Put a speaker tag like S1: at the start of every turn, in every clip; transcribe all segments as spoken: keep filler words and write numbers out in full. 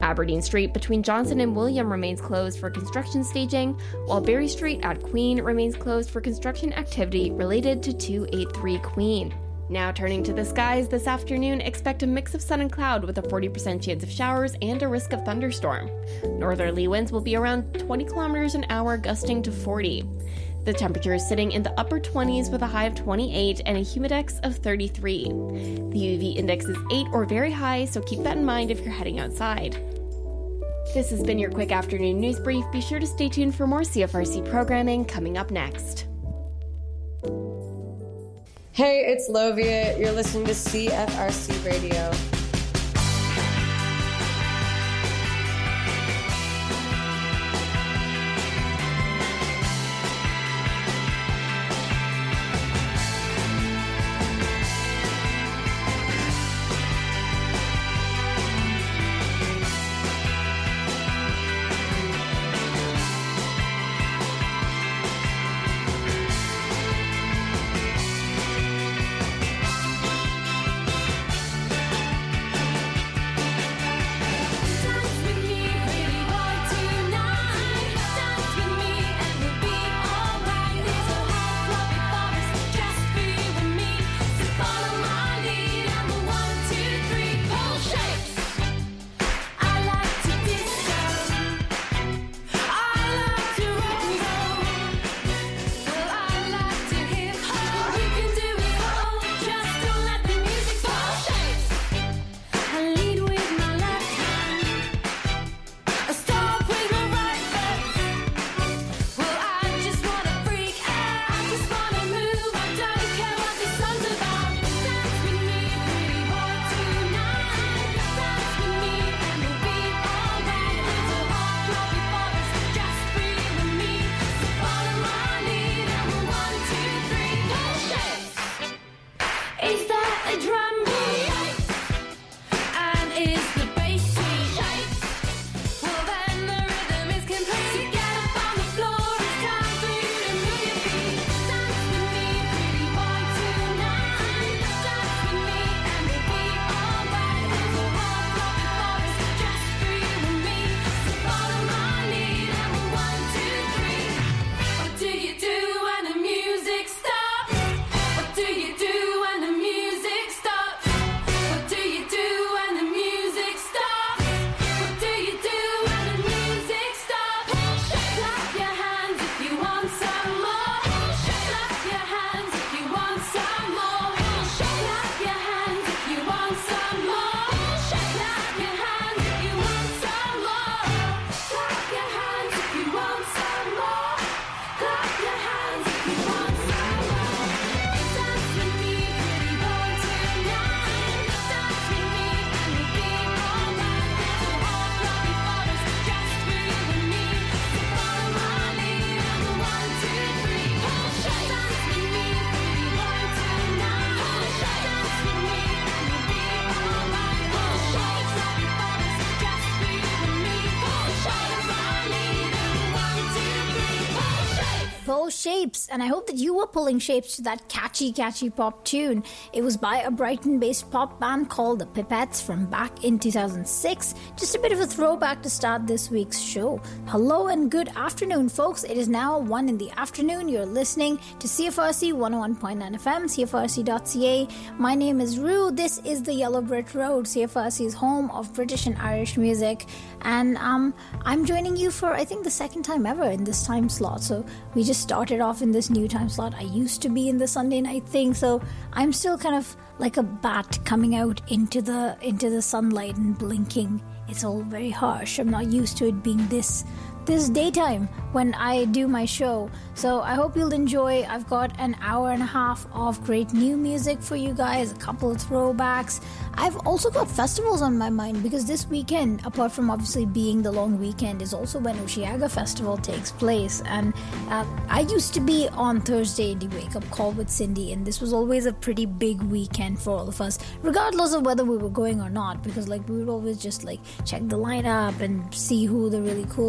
S1: Aberdeen Street between Johnson and William remains closed for construction staging, while Berry Street at Queen remains closed for construction activity related to two eighty-three Queen. Now turning to the skies, this afternoon expect a mix of sun and cloud with a forty percent chance of showers and a risk of thunderstorm. Northerly winds will be around twenty kilometers an hour, gusting to forty. The temperature is sitting in the upper twenties with a high of twenty-eight and a humidex of thirty-three. The U V index is eight or very high, so keep that in mind if you're heading outside. This has been your quick afternoon news brief. Be sure to stay tuned for more C F R C programming coming up next.
S2: Hey, it's Lovia. You're listening to C F R C Radio.
S3: Shapes, and I hope that you were pulling shapes to that catchy, catchy pop tune. It was by a Brighton-based pop band called the Pipettes from back in two thousand six. Just a bit of a throwback to start this week's show. Hello and good afternoon, folks. It is now one in the afternoon. You're listening to C F R C one oh one point nine F M, C F R C dot C A. My name is Rue. This is the Yellow Brick Road, C F R C's home of British and Irish music. And um, I'm joining you for, I think, the second time ever in this time slot. So we just started off in this new time slot. I used to be in the Sunday night thing, so I'm still kind of like a bat coming out into the into the sunlight and blinking. It's all very harsh. I'm not used to it being this this daytime when I do my show. So I hope you'll enjoy. I've got an hour and a half of great new music for you guys, a couple of throwbacks. I've also got festivals on my mind because this weekend, apart from obviously being the long weekend, is also when Osheaga Festival takes place. And uh, I used to be on Thursday in the Wake Up Call with Cindy, and this was always a pretty big weekend for all of us, regardless of whether we were going or not, because like we would always just like check the lineup and see who the really cool bands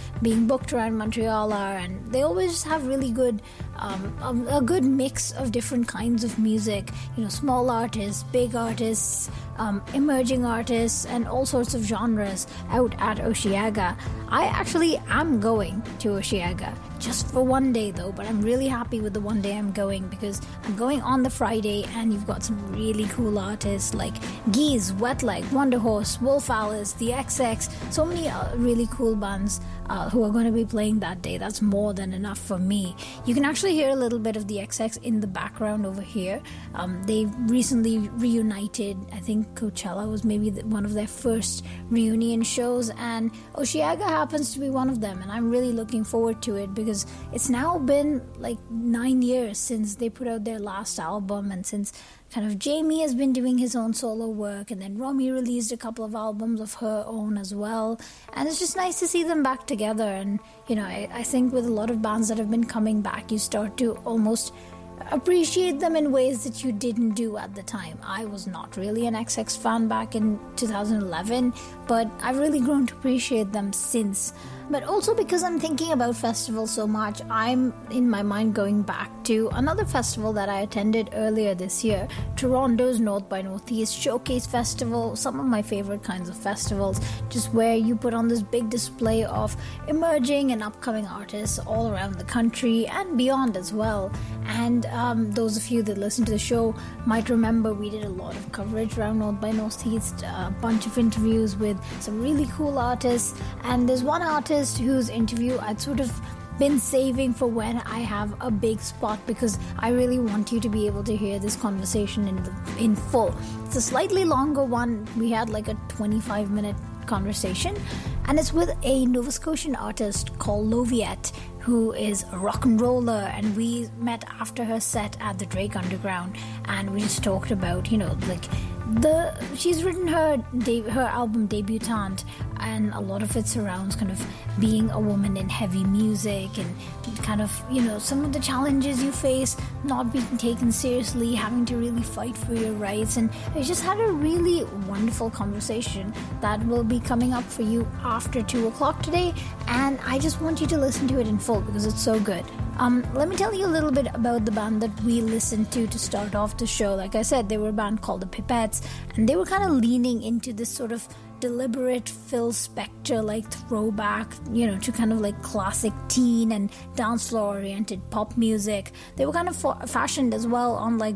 S3: being booked around Montreal are, and they always have really good um, a, a good mix of different kinds of music, you know, small artists, big artists, um, emerging artists, and all sorts of genres out at Osheaga. I actually am going to Osheaga just for one day though, but I'm really happy with the one day I'm going because I'm going on the Friday and you've got some really cool artists like Geese, Wet Leg, Wonder Horse, Wolf Alice, The X X, so many uh, really cool bands uh, who are going to be playing that day. That's more than enough for me. You can actually hear a little bit of The X X in the background over here. Um, they recently reunited. I think Coachella was maybe the, one of their first reunion shows, and Osheaga happens to be one of them, and I'm really looking forward to it because it's now been like nine years since they put out their last album, and since kind of Jamie has been doing his own solo work, and then Romy released a couple of albums of her own as well, and it's just nice to see them back together. And you know, I, I think with a lot of bands that have been coming back, you start to almost appreciate them in ways that you didn't do at the time. I was not really an X X fan back in two thousand eleven, but I've really grown to appreciate them since. But also because I'm thinking about festivals so much, I'm in my mind going back to another festival that I attended earlier this year, Toronto's North by Northeast Showcase Festival, some of my favorite kinds of festivals, just where you put on this big display of emerging and upcoming artists all around the country and beyond as well. And um, those of you that listen to the show might remember we did a lot of coverage around North by Northeast, a bunch of interviews with some really cool artists, and there's one artist whose interview I'd sort of been saving for when I have a big spot, because I really want you to be able to hear this conversation in the, in full. It's a slightly longer one. We had like a twenty-five minute conversation, and it's with a Nova Scotian artist called Loviette, who is a rock and roller, and we met after her set at the Drake Underground, and we just talked about, you know, like the she's written her de- her album Debutante, and a lot of it surrounds kind of being a woman in heavy music and kind of, you know, some of the challenges you face, not being taken seriously, having to really fight for your rights. And we just had a really wonderful conversation that will be coming up for you after two o'clock today, and I just want you to listen to it in full because it's so good. Um, let me tell you a little bit about the band that we listened to to start off the show. Like I said, they were a band called the Pipettes, and they were kind of leaning into this sort of deliberate Phil Spector-like throwback, you know, to kind of like classic teen and dance floor-oriented pop music. They were kind of fa- fashioned as well on like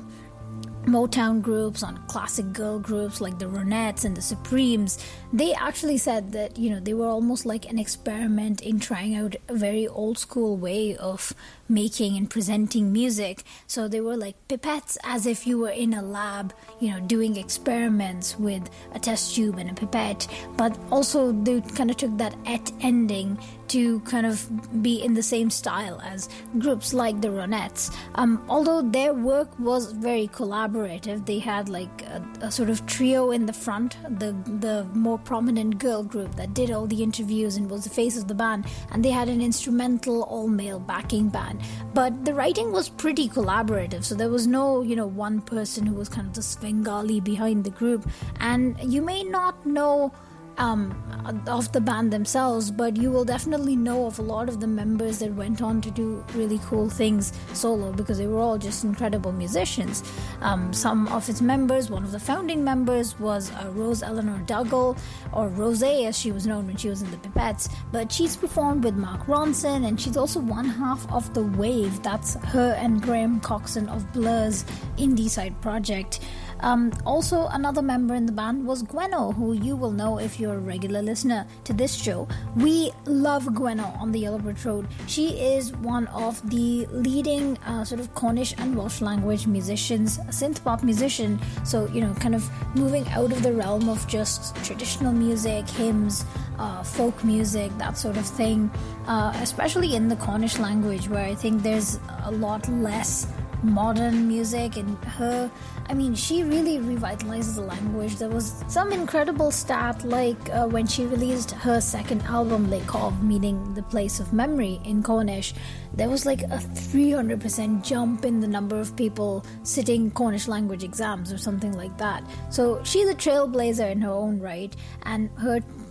S3: Motown groups, on classic girl groups like the Ronettes and the Supremes. They actually said that, you know, they were almost like an experiment in trying out a very old school way of making and presenting music. So they were like pipettes, as if you were in a lab, you know, doing experiments with a test tube and a pipette, but also they kind of took that et ending to kind of be in the same style as groups like the Ronettes. Um, although their work was very collaborative, they had like a, a sort of trio in the front, the the more prominent girl group that did all the interviews and was the face of the band, and they had an instrumental all-male backing band. But the writing was pretty collaborative, so there was no, you know, one person who was kind of the Svengali behind the group. And you may not know Um, of the band themselves, but you will definitely know of a lot of the members that went on to do really cool things solo, because they were all just incredible musicians. Um, some of its members, one of the founding members was uh, Rose Eleanor Dougal, or Rosé as she was known when she was in the Pipettes, but she's performed with Mark Ronson, and she's also one half of The Wave. That's her and Graham Coxon of Blur's indie side project. Um, also, another member in the band was Gweno, who you will know if you're a regular listener to this show. We love Gweno on the Yellow Brick Road. She is one of the leading uh, sort of Cornish and Welsh language musicians, a synth pop musician. So, you know, kind of moving out of the realm of just traditional music, hymns, uh, folk music, that sort of thing, uh, especially in the Cornish language, where I think there's a lot less modern music. And her, I mean, she really revitalizes the language. There was some incredible stat, like uh, when she released her second album, Lekov, meaning the place of memory in Cornish, there was like a three hundred percent jump in the number of people sitting Cornish language exams or something like that. So she's a trailblazer in her own right, and her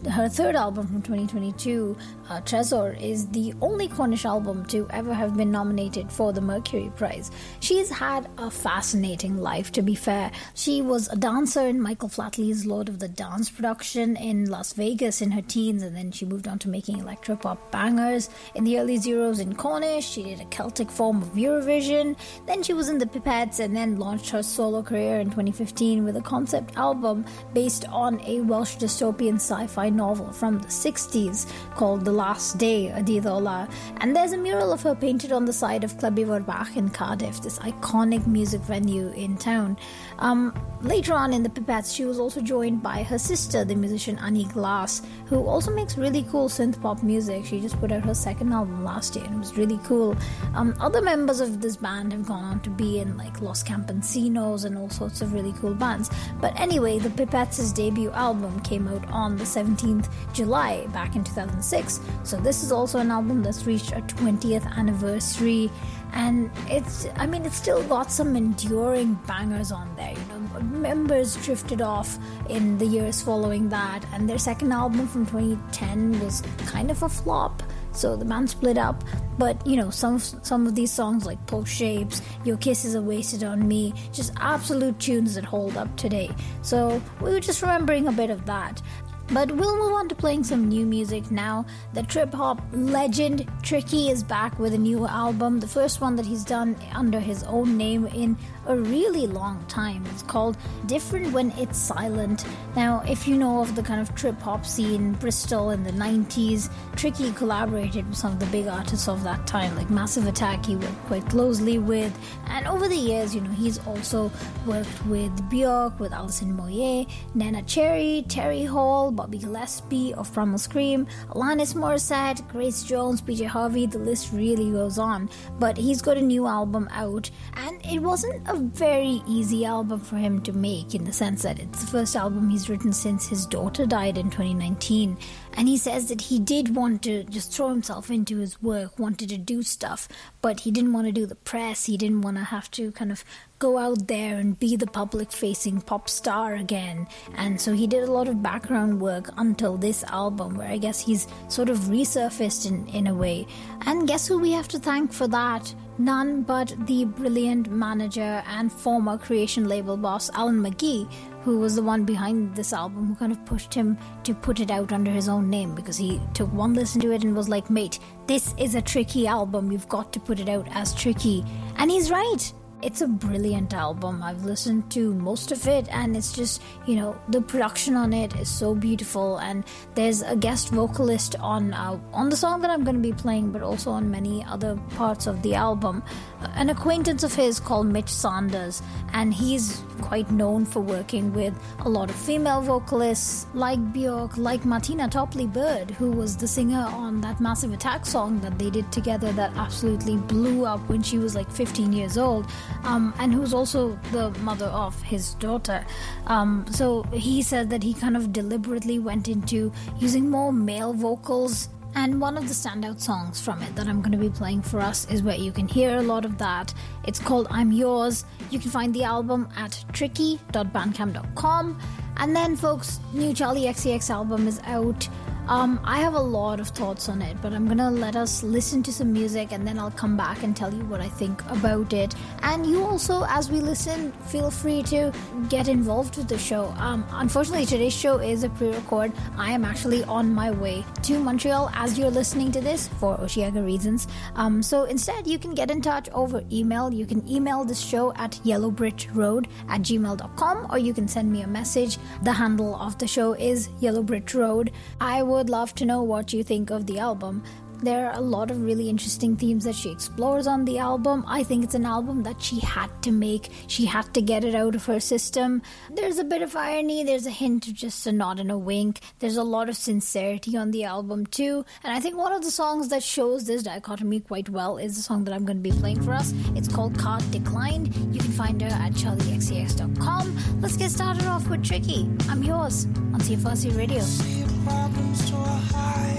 S3: her third album from twenty twenty-two, uh, Tresor, is the only Cornish album to ever have been nominated for the Mercury Prize. She's had a fascinating life, to be fair. She was a dancer in Michael Flatley's Lord of the Dance production in Las Vegas in her teens, and then she moved on to making electropop bangers. In the early zeros in Cornish, she did a Celtic form of Eurovision. Then she was in the Pipettes and then launched her solo career in twenty fifteen with a concept album based on a Welsh dystopian sci-fi novel from the sixties called The Last Day, A Dydd Ola. And there's a mural of her painted on the side of Clwb Ifor Bach in Cardiff, this iconic music venue in town. Um, later on in the Pipettes, she was also joined by her sister, the musician Annie Glass, who also makes really cool synth pop music. She just put out her second album last year and it was really cool. Um, other members of this band have gone on to be in like Los Campesinos and all sorts of really cool bands. But anyway, the Pipettes' debut album came out on the seventeenth of July back in two thousand six. So this is also an album that's reached a twentieth anniversary. And it's, I mean, it's still got some enduring bangers on there. You know, members drifted off in the years following that, and their second album from twenty ten was kind of a flop. So the band split up. But, you know, some some of these songs like Post Shapes, Your Kisses Are Wasted on Me, just absolute tunes that hold up today. So we were just remembering a bit of that. But we'll move on to playing some new music now. The trip-hop legend Tricky is back with a new album, the first one that he's done under his own name in a really long time. It's called Different When It's Silent. Now, if you know of the kind of trip-hop scene, Bristol in the nineties, Tricky collaborated with some of the big artists of that time, like Massive Attack he worked quite closely with. And over the years, you know, he's also worked with Björk, with Alison Moyet, Nena Cherry, Terry Hall, Bobby Gillespie of Primal Scream, Alanis Morissette, Grace Jones, P J Harvey, the list really goes on. But he's got a new album out, and it wasn't a very easy album for him to make, in the sense that it's the first album he's written since his daughter died in twenty nineteen. And he says that he did want to just throw himself into his work, wanted to do stuff, but he didn't want to do the press, he didn't want to have to kind of go out there and be the public-facing pop star again. And so he did a lot of background work until this album, where I guess he's sort of resurfaced in, in a way. And guess who we have to thank for that? None but the brilliant manager and former Creation label boss Alan McGee, who was the one behind this album, who kind of pushed him to put it out under his own name, because he took one listen to it and was like, mate, this is a Tricky album, you've got to put it out as Tricky. And he's right. It's a brilliant album. I've listened to most of it, and it's just, you know, the production on it is so beautiful. And there's a guest vocalist on uh, on the song that I'm going to be playing, but also on many other parts of the album. An acquaintance of his called Mitch Sanders, and he's quite known for working with a lot of female vocalists like Björk, like Martina Topley Bird, who was the singer on that Massive Attack song that they did together that absolutely blew up when she was like fifteen years old. Um, and who's also the mother of his daughter. Um, so he said that he kind of deliberately went into using more male vocals. And one of the standout songs from it that I'm going to be playing for us is where you can hear a lot of that. It's called I'm Yours. You can find the album at tricky dot bandcamp dot com. And then, folks, new Charlie X C X album is out. Um, I have a lot of thoughts on it, but I'm gonna let us listen to some music and then I'll come back and tell you what I think about it. And you also, as we listen, feel free to get involved with the show. Um, unfortunately, today's show is a pre-record. I am actually on my way to Montreal as you're listening to this for Osheaga reasons. Um, so instead, you can get in touch over email. You can email this show at yellowbritroad at gmail dot com, or you can send me a message. The handle of the show is yellowbritroad. I will would love to know what you think of the album. There are a lot of really interesting themes that she explores on the album. I think it's an album that she had to make. She had to get it out of her system. There's a bit of irony. There's a hint of just a nod and a wink. There's a lot of sincerity on the album too. And I think one of the songs that shows this dichotomy quite well is the song that I'm going to be playing for us. It's called Card Declined. You can find her at charlie x c x dot com. Let's get started off with Tricky. I'm Yours on C F R C Radio.
S4: Problems to a high.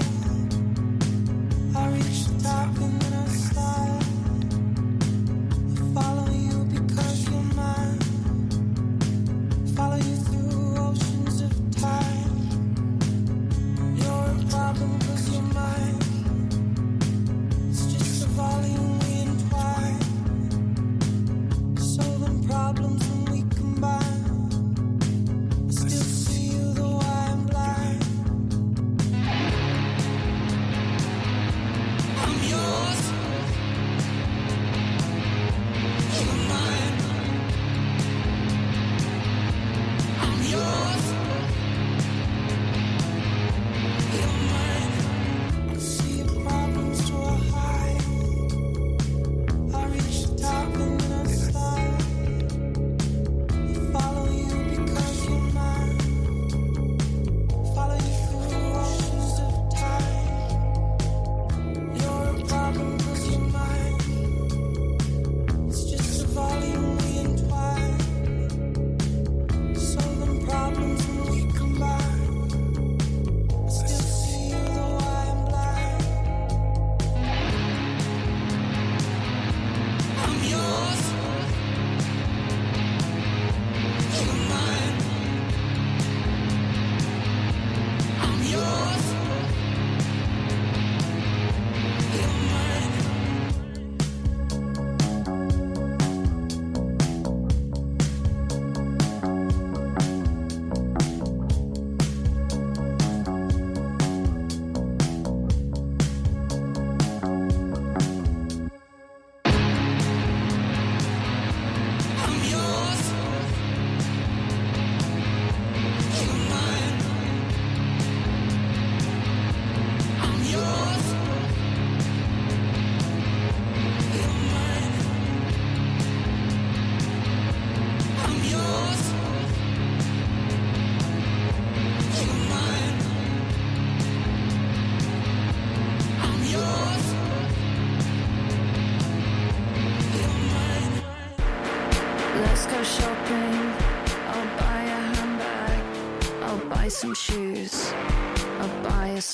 S4: I reach the top and then I slide. I follow you because you're mine. Follow you through oceans of time.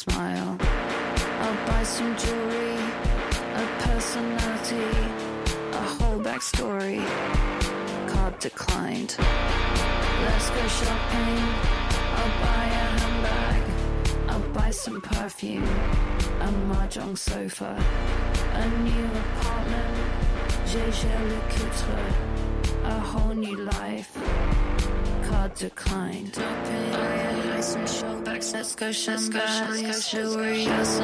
S5: smile. I'll buy some jewelry, a personality, a whole backstory. Card declined. Let's go shopping. I'll buy a handbag. I'll buy some perfume, a mahjong sofa, a new apartment. J'ai le couture, a whole new life. Card declined. Buy some showbacks. Let's go shopping. Let's go jewelry. Let's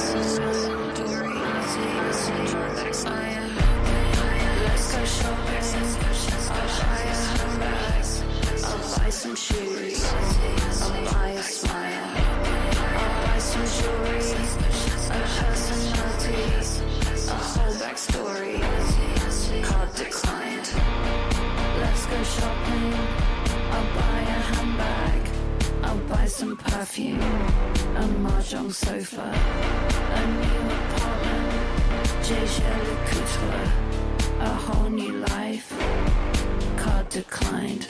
S5: go shopping. I'll buy a handbag. I'll buy some shoes. I'll buy a smile. I'll buy some jewelry. A personality. A whole backstory. Card declined. Let's go shopping. I'll buy a handbag. I'll buy some perfume. A mahjong sofa. A new apartment. J'ai le couture. A whole new life. Card declined.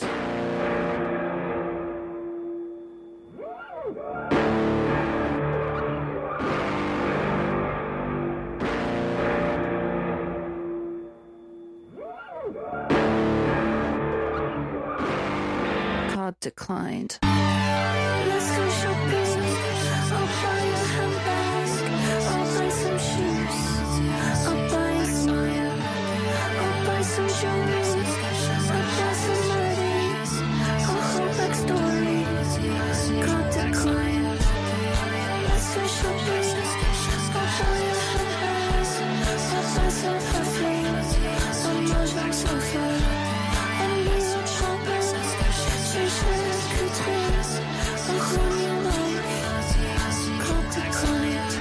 S5: Card declined. Let's go shopping. I'll buy a handbag. I'll buy some shoes. I'll buy a smile. I'll buy some jewelry. I'll buy some melodies. A whole backstory. Card declined. Let's go shopping. I'll buy a handbag. I'll buy some perfume. A mahjong sofa. A new apartment. J'ai le couture. A whole new life. Card declined.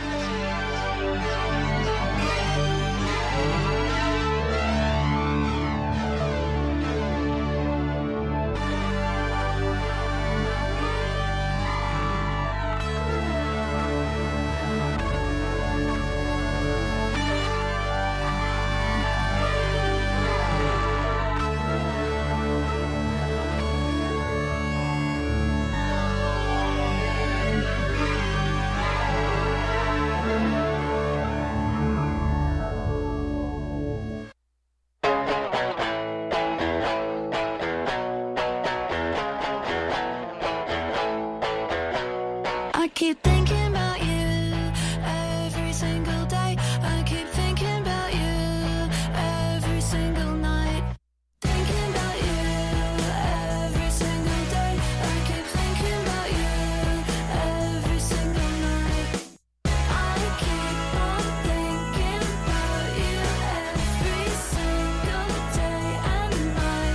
S5: I keep thinking about you every single day. I keep thinking about you every single night. Thinking about you every single day. I keep thinking about you every single night. I keep on thinking about you every single day and night.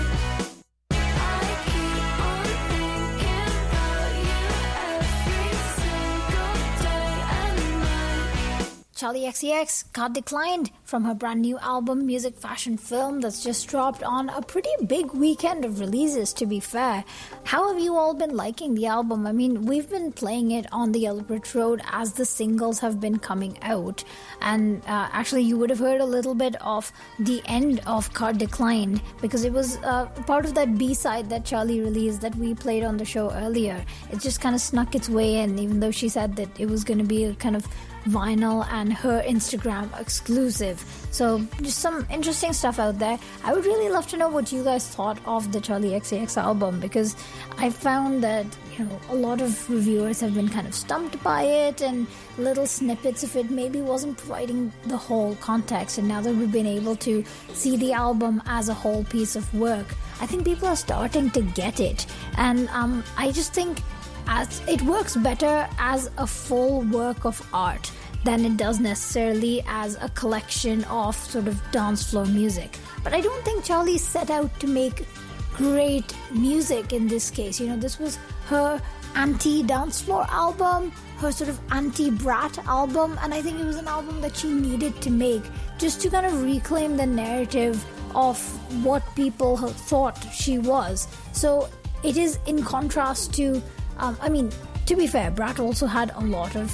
S5: I keep on thinking about you every single day and night.
S3: Charli X C X got declined from her brand new album Music Fashion Film that's just dropped on a pretty big weekend of releases, to be fair. How have you all been liking the album? I mean, we've been playing it on the Yellow Brick Road as the singles have been coming out, and uh, actually you would have heard a little bit of the end of Card Declined because it was uh, part of that B-side that Charli released that we played on the show earlier. It just kind of snuck its way in, even though she said that it was going to be a kind of vinyl and her Instagram exclusive. So just some interesting stuff out there. I would really love to know what you guys thought of the Charli X C X album, because I found that, you know, a lot of reviewers have been kind of stumped by it, and little snippets of it maybe wasn't providing the whole context. And now that we've been able to see the album as a whole piece of work, I think people are starting to get it. And um, I just think as it works better as a full work of art than it does necessarily as a collection of sort of dance floor music. But I don't think Charli set out to make great music in this case. You know, this was her anti-dance floor album, her sort of anti-brat album, and I think it was an album that she needed to make just to kind of reclaim the narrative of what people thought she was. So it is in contrast to Um, I mean, to be fair, Brat also had a lot of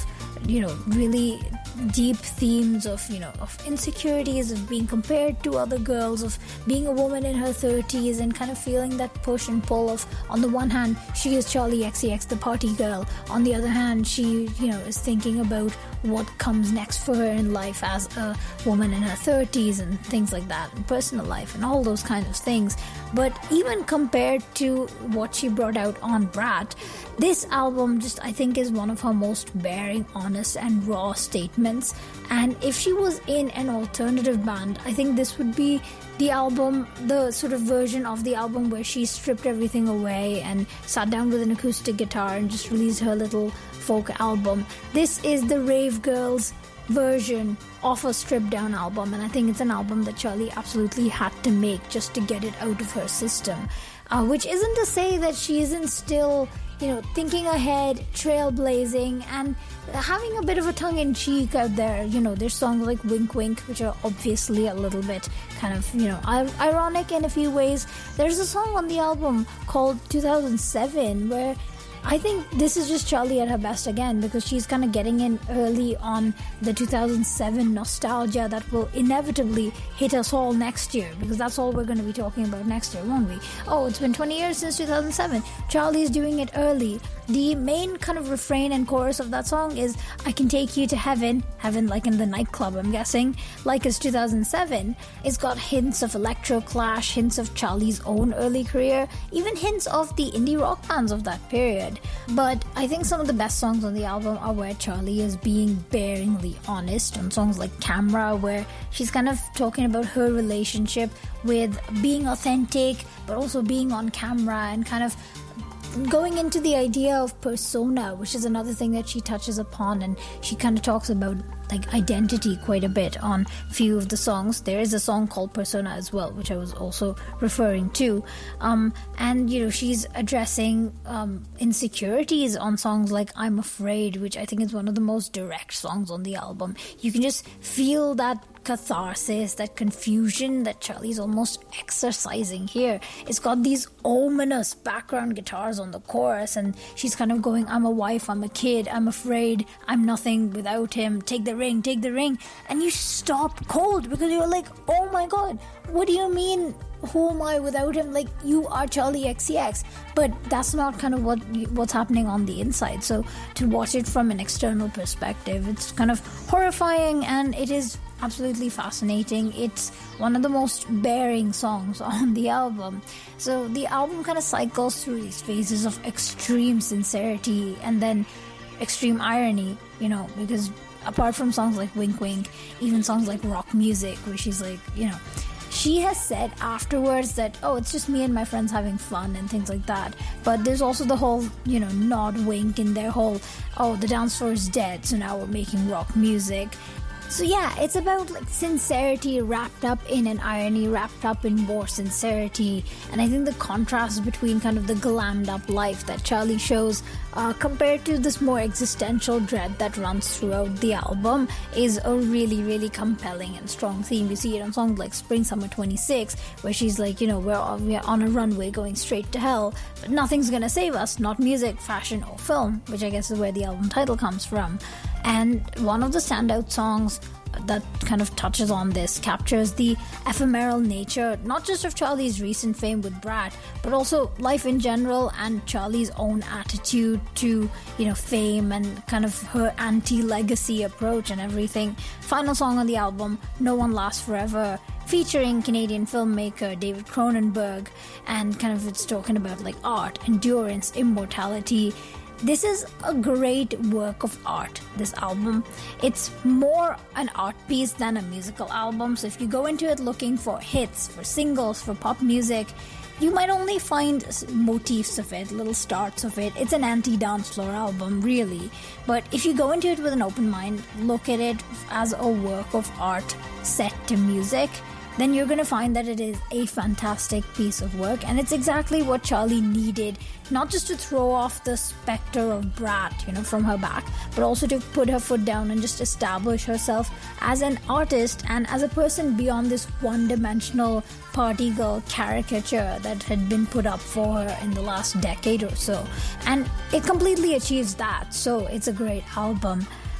S3: you know, really deep themes of, you know, of insecurities, of being compared to other girls, of being a woman in her thirties and kind of feeling that push and pull of, on the one hand, she is Charli X C X, the party girl. On the other hand, she, you know, is thinking about what comes next for her in life as a woman in her thirties and things like that, and personal life and all those kinds of things. But even compared to what she brought out on Brat, this album just, I think, is one of her most bearing, honest and raw statements. And if she was in an alternative band, I think this would be the album, the sort of version of the album where she stripped everything away and sat down with an acoustic guitar and just released her little folk album. This is the Rave Girls version of a stripped down album, and I think it's an album that Charli absolutely had to make just to get it out of her system. Uh, which isn't to say that she isn't still, you know, thinking ahead, trailblazing, and having a bit of a tongue-in-cheek out there. You know, there's songs like Wink Wink, which are obviously a little bit kind of, you know, ironic in a few ways. There's a song on the album called two thousand seven where I think this is just Charli at her best again, because she's kind of getting in early on the two thousand seven nostalgia that will inevitably hit us all next year, because that's all we're going to be talking about next year, won't we? Oh, it's been twenty years since two thousand seven. Charli's doing it early. The main kind of refrain and chorus of that song is, I can take you to heaven, heaven like in the nightclub, I'm guessing, like it's two thousand seven. It's got hints of Electro Clash, hints of Charli's own early career, even hints of the indie rock bands of that period. But I think some of the best songs on the album are where Charli is being bearingly honest, on songs like Camera, where she's kind of talking about her relationship with being authentic, but also being on camera, and kind of going into the idea of persona, which is another thing that she touches upon, and she kind of talks about like identity quite a bit on a few of the songs. There is a song called Persona as well, which I was also referring to. Um, and, you know, she's addressing um, insecurities on songs like I'm Afraid, which I think is one of the most direct songs on the album. You can just feel that catharsis, that confusion that Charli's almost exercising here. It's got these ominous background guitars on the chorus, and she's kind of going, I'm a wife, I'm a kid, I'm afraid, I'm nothing without him, take the ring, take the ring. And you stop cold, because you're like, oh my god, what do you mean, who am I without him? Like, you are Charli X C X. But that's not kind of what what's happening on the inside. So to watch it from an external perspective, it's kind of horrifying, and it is absolutely fascinating. It's one of the most bearing songs on the album. So the album kind of cycles through these phases of extreme sincerity and then extreme irony, you know, because apart from songs like Wink Wink, even songs like Rock Music, where she's like, you know, she has said afterwards that, oh, it's just me and my friends having fun and things like that. But there's also the whole, you know, nod wink in their whole, oh, the dance floor is dead, so now we're making rock music. So yeah, it's about like sincerity wrapped up in an irony, wrapped up in more sincerity. And I think the contrast between kind of the glammed up life that Charli shows uh, compared to this more existential dread that runs throughout the album is a really, really compelling and strong theme. You see it on songs like Spring Summer twenty-six, where she's like, you know, we're on, we're on a runway going straight to hell, but nothing's gonna save us, not music, fashion, or film, which I guess is where the album title comes from. And one of the standout songs that kind of touches on this captures the ephemeral nature, not just of Charli's recent fame with Brat, but also life in general and Charli's own attitude to, you know, fame and kind of her anti-legacy approach and everything. Final song on the album, No One Lasts Forever, featuring Canadian filmmaker David Cronenberg, and kind of it's talking about like art, endurance, immortality. This is a great work of art, this album. It's more an art piece than a musical album, so if you go into it looking for hits, for singles, for pop music, you might only find motifs of it, little starts of it. It's an anti-dance floor album, really. But if you go into it with an open mind, look at it as a work of art set to music, then you're going to find that it is a fantastic piece of work, and it's exactly what Charli needed, not just to throw off the specter of Brat, you know, from her back, but also to put her foot down and just establish herself as an artist and as a person beyond this one-dimensional party girl caricature that had been put up for her in the last decade or so. And it completely achieves that, so it's a great album.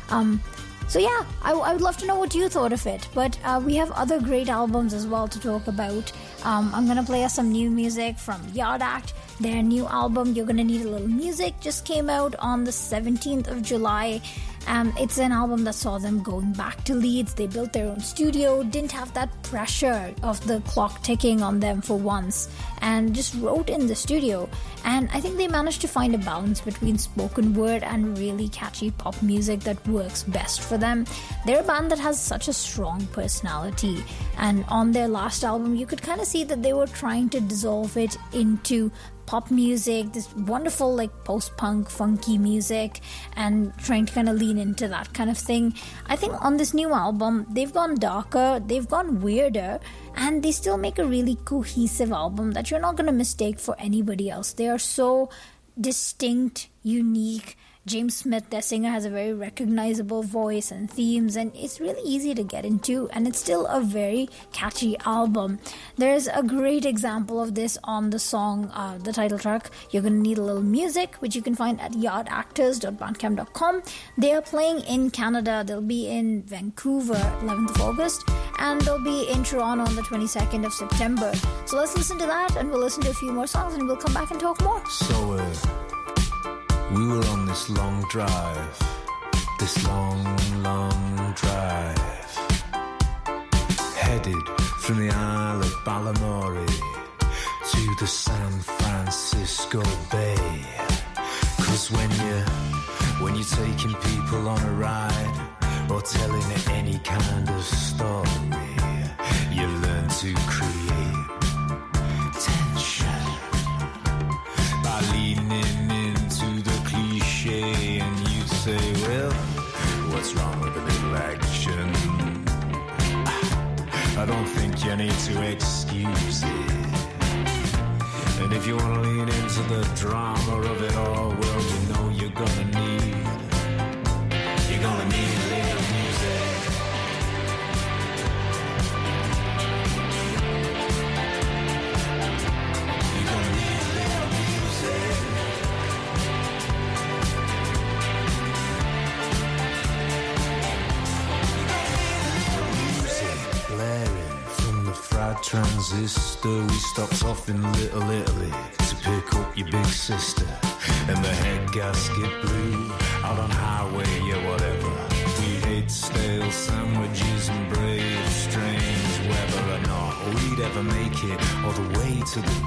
S3: Um, so yeah, I, I would love to know what you thought of it. But uh, we have other great albums as well to talk about. Um, I'm going to play us some new music from Yard Act. Their new album, You're Gonna Need a Little Music, just came out on the seventeenth of July. Um, it's an album that saw them going back to Leeds. They built their own studio, didn't have that pressure of the clock ticking on them for once, and just wrote in the studio. And I think they managed to find a balance between spoken word and really catchy pop music that works best for them. They're a band that has such a strong personality, and on their last album you could kind of see that they were trying to dissolve it into pop music, this wonderful like post-punk funky music, and trying to kind of lean into that kind of thing. I think on this new album they've gone darker, they've gone weirder, and they still make a really cohesive album that you're not going to mistake for anybody else. They are so distinct, unique. James Smith, their singer, has a very recognizable voice and themes, and it's really easy to get into, and it's still a very catchy album. There's a great example of this on the song, uh, the title track, You're Gonna Need a Little Music, which you can find at yard actors dot bandcamp dot com. They are playing in Canada. They'll be in Vancouver eleventh of August, and they'll be in Toronto on the twenty-second of September. So let's listen to that, and we'll listen to a few more songs, and we'll come back and talk more.
S6: So, uh... we were on this long drive, this long, long drive, headed from the Isle of Balamory to the San Francisco Bay. Cause when you, when you're taking people on a ride, or telling any kind of story, you learn to create tension by leaning into the cliche, and you'd say, well, what's wrong with a little action? I don't think you need to excuse it. And if you want to lean into the drama of it all, well, you know you're gonna need, you're gonna need a little music. You're gonna need a little music. Blaring from the fried transistor, we stopped off in Little Italy to pick up your big sister, and the head gasket blew out on highway, yeah, whatever. We ate stale sandwiches and braved strange weather, or not we'd ever make it all the way to the